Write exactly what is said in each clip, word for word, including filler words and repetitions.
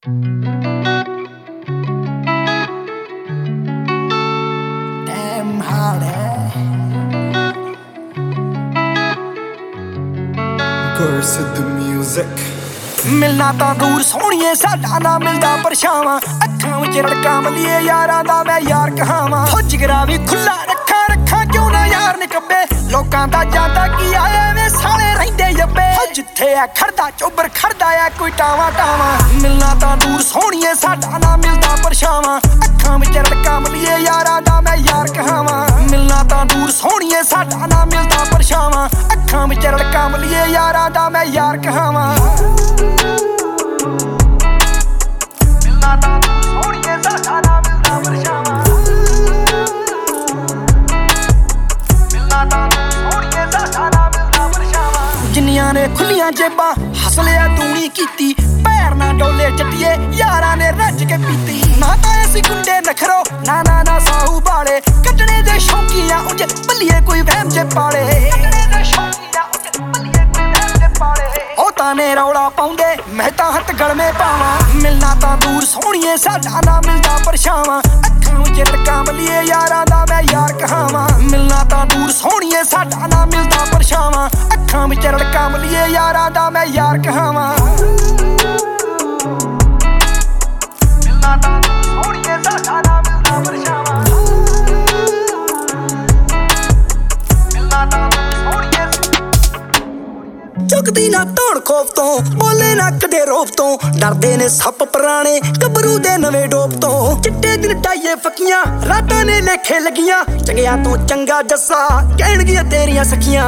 Damn hard है Gursed music मिलना ਤਾਂ ਦੂਰ ਸੋਹਣੀਏ ਸਾਡਾ ਨਾ ਮਿਲਦਾ ਪਰਛਾਵਾਂ ਅੱਖਾਂ ਵਿੱਚ ਰੜਕਾਂ ਮਲੀਏ ਯਾਰਾਂ ਦਾ ਮੈਂ ਯਾਰ ਕਹਾਵਾਂ ਹੋ ਜਿਗਰਾ ਵੀ ਖੁੱਲਾ ਰੱਖਾਂ ਰੱਖਾਂ ਕਿਉਂ ਨਾ ਯਾਰ ਨਿਕੱਬੇ ਲੋਕਾਂ ਦਾ ਜਾਂਦਾ ਕੀ ਆਏ ਵੇ ਸਾਲੇ ਰਹਿੰਦੇ ਜੱਬੇ ਹੋ ਜਿੱਥੇ ਆ ਖੜਦਾ ਚੋਬਰ ਖੜਦਾ ਆ ਕੋਈ ਟਾਵਾਂ ਟਾਵਾਂ ਮਿਲਣਾ ਤਾਂ ਦੂਰ ਸੋਹਣੀਏ ਸਾਡਾ ਨਾ ਮਿਲਦਾ ਪਰਛਾਵਾਂ ਅੱਖਾਂ ਵਿੱਚ ਰੜਕਾਂ ਮਲੀਏ ਯਾਰਾਂ ਦਾ ਮੈਂ ਯਾਰ ਕਹਾਵਾਂ ਮਿਲਣਾ ਤਾਂ ਦੂਰ ਸੋਹਣੀਏ ਸਾਡਾ ਨਾ ਮਿਲਦਾ ਪਰਛਾਵਾਂ ਅੱਖਾਂ ਵਿੱਚ ਰੜਕਾਂ ਮਲੀਏ ਯਾਰਾਂ ਦਾ ਮੈਂ ਯਾਰ ਕਹਾਵਾਂ ਮਿਲਣਾ ਤਾਂ ਦੂਰ ਸੋਹਣੀਏ ਸਾਡਾ ਨਾ ਮਿਲਦਾ ਪਰਛਾਵਾਂ ਮਿਲਣਾ ਤਾਂ ਦੂਰ ਸੋਹਣੀਏ ਸਾਡਾ ਨਾ ਮਿਲਦਾ ਪਰਛਾਵਾਂ ਜਿੰਨੀਆਂ ਨੇ ਖੁੱਲੀਆਂ ਜੇਬਾਂ ਹਸਲਿਆ ਤੂਣੀ ਕੀਤੀ ਪੈਰ ਨਾ ਡੋਲੇ ਚੱਟੀਏ ਯਾਰਾਂ ਨੇ ਰੱਜ ਕੇ ਪੀਤੀ ਨਾ ਤਾਂ ਅਸੀਂ ਗੁੰਡੇ ਨਖਰੋ ਨਾ ਨਾ ਨਾ ਸਾਹੂ ਬਾਲੇ ਕੱਟਣੇ ਦੇ ਸ਼ੌਂਕੀਆਂ ਉਂਝ ਬੱਲੀਏ ਕੋਈ ਵਹਿਮ ਜੇ ਪਾਲੇ ਕੱਟਣੇ ਦੇ ਸ਼ੌਂਕੀਆਂ ਉਂਝ ਬੱਲੀਏ ਕੋਈ ਵਹਿਮ ਜੇ ਪਾਲੇ ਉਹ ਤਾਂ ਨੇ ਰੌਲਾ ਪਾਉਂਦੇ ਮੈਂ ਤਾਂ ਹੱਥ ਗਲਮੇ ਪਾਵਾਂ ਮਿਲਣਾ ਤਾਂ ਦੂਰ ਸੋਹਣੀਏ ਸਾਡਾ ਨਾ ਮਿਲਦਾ ਪਰਛਾਵਾਂ ਅੱਖਾਂ ਵਿੱਚ ਰੜਕਾਂ ਮਲੀਏ ਯਾਰਾਂ ਦਾ ਮੈਂ ਯਾਰ ਕਹਾਵਾਂ ਮਿਲਣਾ ਤਾਂ ਦੂਰ ਸੋਹਣੀਏ ਸਾਡਾ ਨਾ ਮਿਲਦਾ ਪਰਛਾਵਾਂ ਅੱਖਾਂ ਵਿੱਚ ਰੜਕਾਂ ਮਲੀਏ ਯਾਰਾਂ ਦਾ ਮੈਂ ਯਾਰ ਕਹਾਵਾਂ ਮਿਲਣਾ ਤਾਂ ਦੂਰ ਸੋਹਣੀਏ ਸਾਡਾ ਨਾ ਮਿਲਦਾ ਪਰਛਾਵਾਂ ਮਿਲਣਾ ਤਾਂ ਦੂਰ ਸੋਹਣੀਏ ਚੁੱਕਦੀ ਨਾ ਧੌਣ ਖੋਫ ਤੋਂ ਬੋਲੇ ਨਾ ਕਦੇ ਰੋਪ ਤੋਂ ਡਰਦੇ ਨੇ ਸੱਪ ਪੁਰਾਣੇ ਗੱਭਰੂ ਦੇ ਨਵੇਂ ਡੋਪ ਤੋਂ ਚਿੱਟੇ ਦਿਨ ਟਾਈਏ ਫੱਕੀਆਂ ਰਾਤਾਂ ਨੇ ਲੇਖੇ ਲੱਗੀਆਂ ਚੰਗਿਆਂ ਤੋਂ ਚੰਗਾ ਜੱਸਾ ਕਹਿਣਗੀਆਂ ਤੇਰੀਆਂ ਸਖੀਆਂ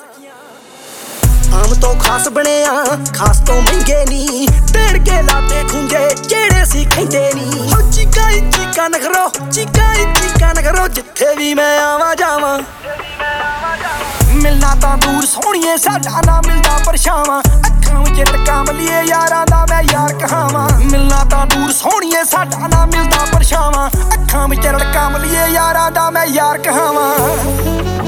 ਆਮ ਤੋਂ ਖਾਸ ਬਣਿਆ ਖਾਸ ਤੋਂ ਮਹਿੰਗੇ ਨੀ ਤੇੜ ਕੇ ਲਾਤੇ ਖੁੰਝੇ ਜਿਹੜੇ ਸੀ ਖੈਂਦੇ ਨੀ ਹੋ ਚੀਕਾਂ ਹੀ ਚੀਕਾਂ ਨਖਰੋ ਚੀਕਾਂ ਹੀ ਚੀਕਾਂ ਨਖਰੋ ਜਿੱਥੇ ਵੀ ਮੈਂ ਆਵਾਂ ਜਾਵਾਂ ਮਿਲਣਾ ਤਾਂ ਦੂਰ ਸੋਹਣੀਏ ਸਾਡਾ ਨਾ ਮਿਲਦਾ ਪਰਛਾਵਾਂ ਅੱਖਾਂ ਵਿੱਚ ਰੜਕਾਂ ਮਲੀਏ ਯਾਰਾਂ ਦਾ ਮੈਂ ਯਾਰ ਕਹਾਵਾਂ ਮਿਲਣਾ ਤਾਂ ਦੂਰ ਸੋਹਣੀਏ ਸਾਡਾ ਨਾ ਮਿਲਦਾ ਪਰਛਾਵਾਂ ਅੱਖਾਂ ਵਿੱਚ ਰੜਕਾਂ ਮਲੀਏ ਯਾਰਾਂ ਦਾ ਮੈਂ ਯਾਰ ਕਹਾਵਾਂ